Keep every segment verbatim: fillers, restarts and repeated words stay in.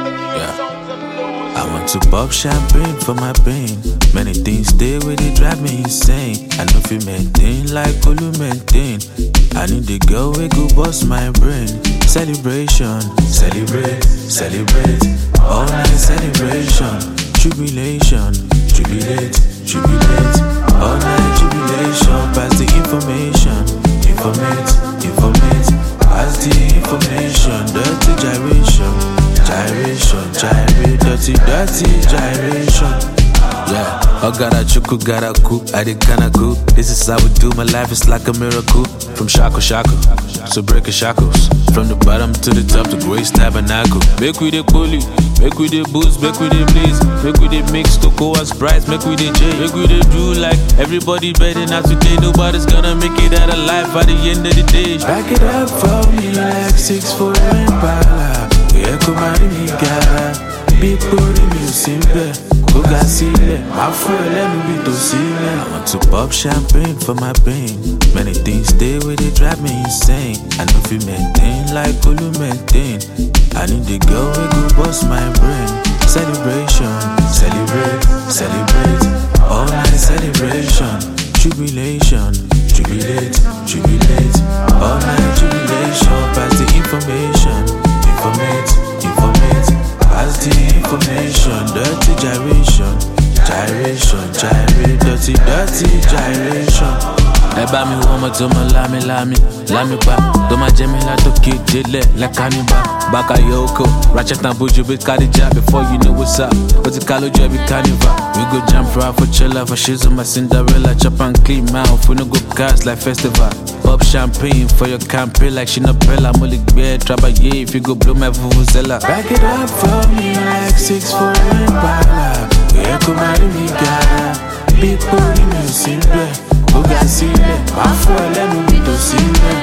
Yeah. I want to pop champagne for my pain. Many things stay with it, drive me insane. I know if you maintain like Olu maintain. I need the girl we go bust my brain. Celebration, celebrate, celebrate. All night celebration. Jubilation, jubilate, jubilate. All night jubilation. Pass the information, informate, informate. Pass the information. Dirty gyration, gyration, gyrate. Dirty, dirty gyration. Yeah, I got a chuku, got a coup, I did kinda good. This is how we do, my life is like a miracle. From shackle, shackle, so breaking shackles. From the bottom to the top, the grace tabernacle. Make we the bully, make we the boost, make we the blaze. Make we the mix, cocoa and Sprite, make we the J. Make we the do like everybody betting out today. Nobody's gonna make it out alive by the end of the day. Back it up for me like six foot Impala. Yeah, come out in me, gara. Big booty music, go got see it. My friend, let me be to see it. I want to pop champagne for my pain. Many things stay with it, drive me insane. I know if you maintain like Olu maintain. I need the girl we go bust my brain. Celebration, celebrate, celebrate. All night celebration. Jubilation, jubilate, jubilate. All night jubilation. Pass the information, informate, informate. Pass the information, dirty gyration, gyration, gyrate, dirty, dirty gyration. Ẹ bá mi wọ́n mọ̀ tó mọ̀ lámi lámi, lámi pa. Tó máa jẹ́ mi látòkè délẹ̀ like cannibal. Bakayoko, ratchet and buju bit Khadija. Before you know what's up, ó ti ká lójú ẹbí carnival. We go jump right for chiller, for shizzle my Cinderella. Chop and clean mouth, we no go gas like festival. Pop champagne for your campaign like Shinapella. Molly bear, trabaye if you go blow my vuvuzela. Back it up for me like six four Impala. Yeah, come out in me, gara. Big booty music, go got see it. My friend, let me be to see it.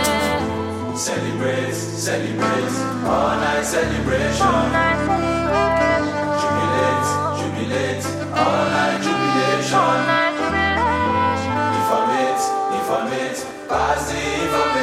Celebrate, celebrate, all night celebration. Jubilate, jubilate, all night jubilation. Informate, informate, pass the information.